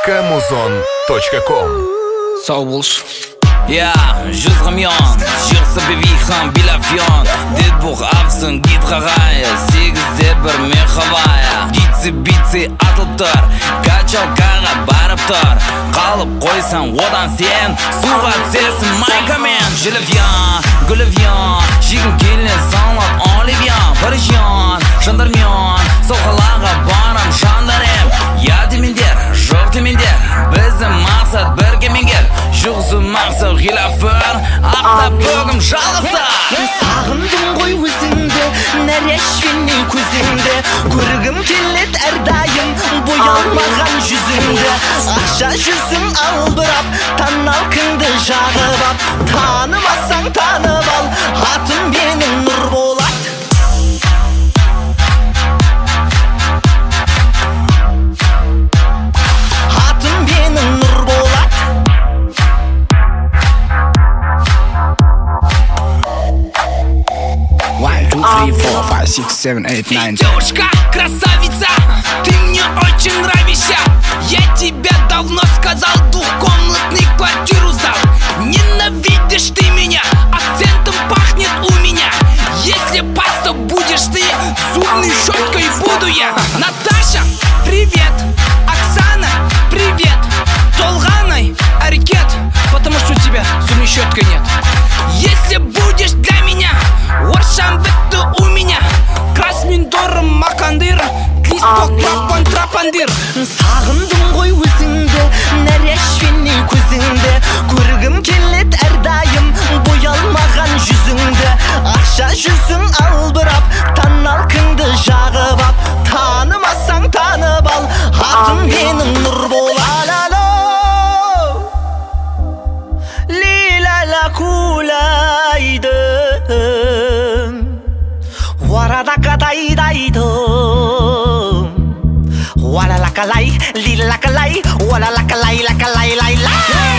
www.muzon.com. Sağ ol. Ja, жүз миллион жүрсі бевихан билафион Дедбух апсын гитхағая Сегізде бір мехавая Гитси-битси атылып тұр Качалкаға барып тұр Қалып қойсан одан сен Суға түсесің майкамен Жилевьян, гүлевьян Жегін келіне санлап оливьян Парижян, жандармян Сол қалаға барам жандарем Я демендер, жоқ демендер Біздің мақсат бірге менгер Жұғзы мақсат ғилафыр Ақта бөгім жалғызда Сағындым ғой өзіңді нәрешвеннен көзіңді Көргім келет әрдайым боялмаған жүзіңді Ақша жүзің албырап танал кіңді жағып ап Танымасаң танып ал атым менің нұр болады Атым менің нұр болады 1, 2, 3, 4, 5, 6, 7, 8, 9. Девушка, красавица, ты мне очень нравишься. Я тебе давно сказал, двухкомнатный квартиру сдал. Ненавидишь ты меня, акцентом пахнет у меня. Если паста будешь ты, зубной щеткой буду я. Наташа, привет. Оксана, привет. Толганой, арикет, потому что у тебя зубной щеткой нет. Если будешь для меня, оршам бітті у меня. Красминдорым макандыр, листок трапан трапандыр. Сағындым ғой өзіңді нәрешвеннен көзіңді Көргім келет әрдайым боялмаған жүзіңді Ақша жүзің албырап танал кіңді жағып ап Танымасаң танып ал атым менің нұр болады Лилала кулайдым Варадакадайдайдым Wala lakalay, lila lakalay, wala lakalay, lakalay, lay, lay.